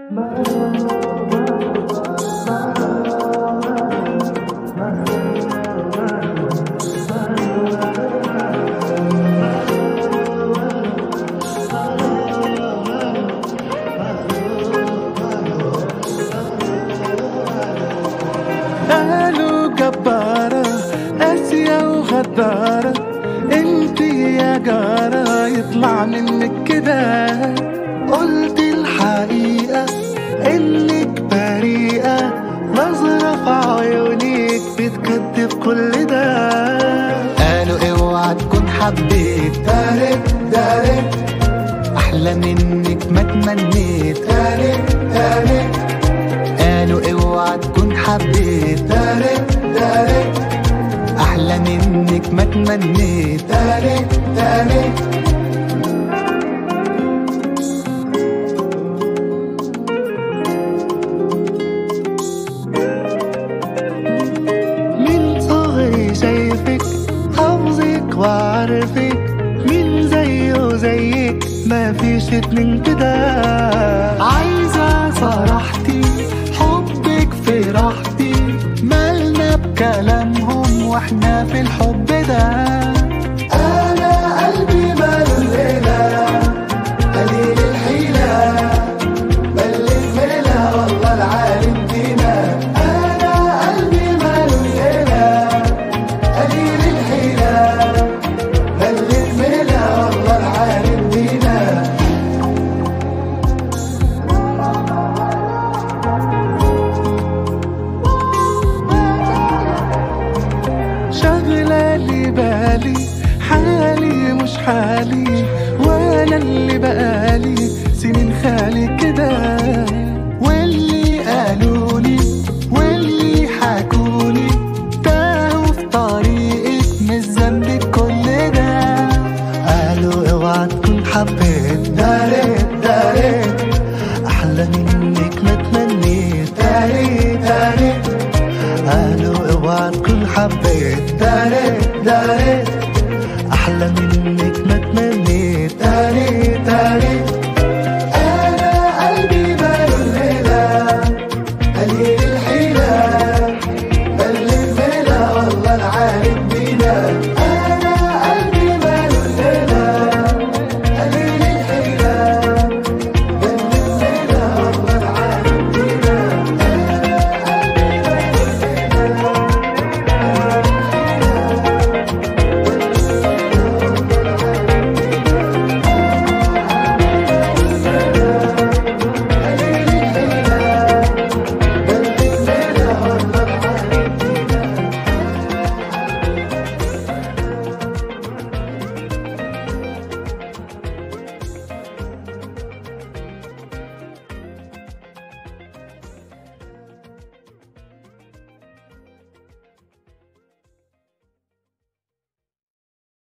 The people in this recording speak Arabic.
قالوا جبارة قاسية وغدارة، انتي يا جارة يطلع منك كده. قلت الحقيقة انك بريئة، نظرة في عيونيك بتكتب كل ده. قالوا اوعى تكون حبيت، دارت دارت احلى منك ما تمنيت، دارت دارت. قالوا اوعى تكون حبيت، دارت دارت احلى منك ما تمنيت، دارت دارت. من صغري شايفك حافظك وعارفك، مين زيه زيك ما فيش اتنين كده. عايزة صراحتي حبك في راحتي، مالنا بكلامهم واحنا في الحب ده. انا قلبي ماله الليلة قليل الحيلة، بلد ميلة والله العالم فينا. انا قلبي ماله الليلة قليل الحيلة، بلد ميلة والله العالم فينا. شغلة لي بالي حالي مش حالي، وانا اللي بقالي سنين خالي كده. واللي قالولي واللي حكولي تاهوا في طريقك مش ذنبك كل ده. قالوا اوعى تكون حبيت، دارت دارت احلى منك ما تمنيت، دارت دارت. قالوا اوعى تكون حبيت، دارت دارت